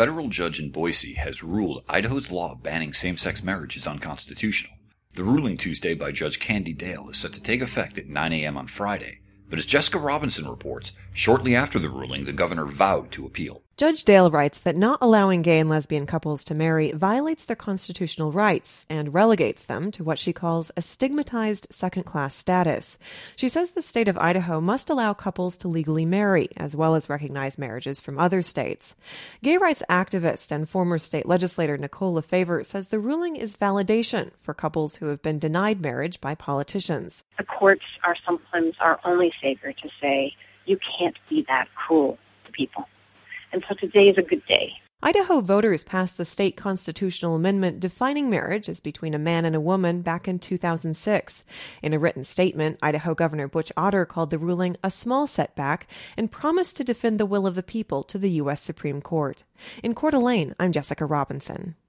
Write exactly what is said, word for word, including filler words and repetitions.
federal judge in Boise has ruled Idaho's law banning same-sex marriage is unconstitutional. The ruling Tuesday by Judge Candy Dale is set to take effect at nine a.m. on Friday, but as Jessica Robinson reports, shortly after the ruling, the governor vowed to appeal. Judge Dale writes that not allowing gay and lesbian couples to marry violates their constitutional rights and relegates them to what she calls a stigmatized second-class status. She says the state of Idaho must allow couples to legally marry, as well as recognize marriages from other states. Gay rights activist and former state legislator Nicole Lefevre says the ruling is validation for couples who have been denied marriage by politicians. The courts are sometimes our only savior to say, you can't be that cruel to people. And so today is a good day. Idaho voters passed the state constitutional amendment defining marriage as between a man and a woman back in two thousand six. In a written statement, Idaho Governor Butch Otter called the ruling a small setback and promised to defend the will of the people to the U S Supreme Court. In Coeur d'Alene, I'm Jessica Robinson.